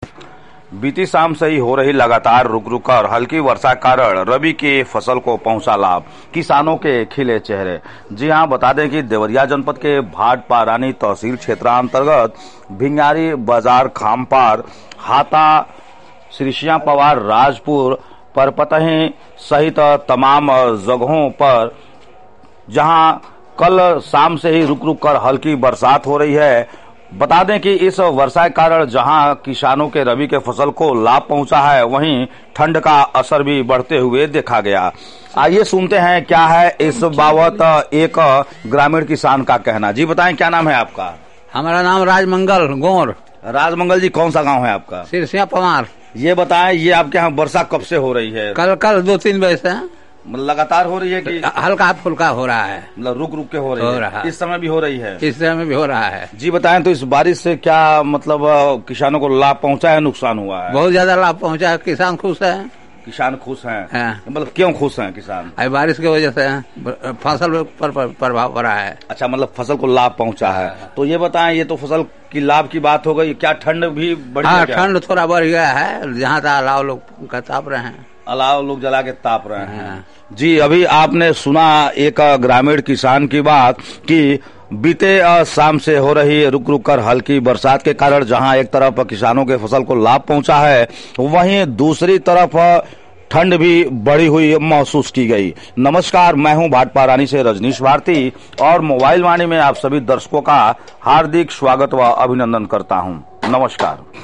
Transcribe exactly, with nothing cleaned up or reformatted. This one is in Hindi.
बीती शाम से ही हो रही लगातार रुक रुक कर हल्की वर्षा के कारण रबी की फसल को पहुंचा लाभ, किसानों के खिले चेहरे। जी हां, बता दें कि देवरिया जनपद के भाटपारानी तहसील क्षेत्रांतर्गत भिंगारी बाजार, खामपार, हाता, श्रीसिया पवार, राजपुर, परपतही सहित तमाम जगहों पर जहां कल शाम से ही रुक रुक कर हल्की बरसात हो रही है। बता दें कि इस वर्षा के कारण जहां किसानों के रबी के फसल को लाभ पहुंचा है, वहीं ठंड का असर भी बढ़ते हुए देखा गया। आइए सुनते हैं क्या है इस बाबत एक ग्रामीण किसान का कहना। जी बताएं, क्या नाम है आपका? हमारा नाम राजमंगल गौर। राजमंगल जी, कौन सा गांव है आपका? सिरसिया पवार। ये बताएं, ये आपके यहाँ वर्षा कब से हो रही है? कल कल दो तीन बजे से लगातार हो रही है कि हल्का फुल्का हो रहा है? मतलब रुक रुक के हो रही हो है? रहा। इस समय भी हो रही है? इस समय भी हो रहा है। जी बताएं, तो इस बारिश से क्या मतलब किसानों को लाभ पहुंचा है, नुकसान हुआ है? बहुत ज्यादा लाभ पहुंचा है। किसान खुश है। किसान खुश हैं? हाँ। मतलब क्यों खुश हैं किसान? अभी बारिश की वजह से फसल पर प्रभाव पड़ा है। अच्छा, मतलब फसल को लाभ पहुंचा है। तो ये बताएं, ये तो फसल की लाभ की बात हो गई, क्या ठंड भी बढ़ी? हाँ, ठंड थोड़ा बढ़ गया है। जहाँ तक अलाव लोग का ताप रहे हैं, अलाव लोग जला के ताप रहे हैं। हाँ। जी, अभी आपने सुना एक ग्रामीण किसान की बात कि बीते शाम से हो रही रुक रुक कर हल्की बरसात के कारण जहां एक तरफ किसानों के फसल को लाभ पहुंचा है, वहीं दूसरी तरफ ठंड भी बढ़ी हुई महसूस की गई। नमस्कार, मैं हूं भाटपारानी से रजनीश भारती और मोबाइल वाणी में आप सभी दर्शकों का हार्दिक स्वागत व अभिनंदन करता हूं। नमस्कार।